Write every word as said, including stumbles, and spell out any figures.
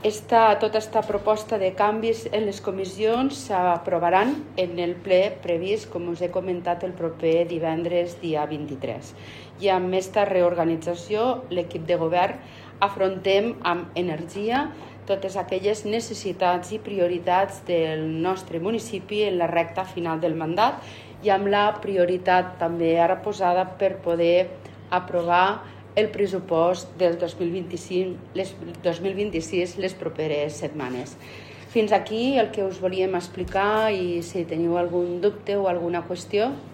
Esta, tota aquesta proposta de canvis en les comissions s'aprovaran en el ple previst, com us he comentat, el proper divendres dia vint-i-tres. I amb aquesta reorganització, l'equip de govern afrontem amb energia totes aquelles necessitats i prioritats del nostre municipi en la recta final del mandat i amb la prioritat també ara posada per poder aprovar el pressupost del dos mil vint-i-cinc, les, dos mil vint-i-sis les properes setmanes. Fins aquí el que us volíem explicar i si teniu algun dubte o alguna qüestió.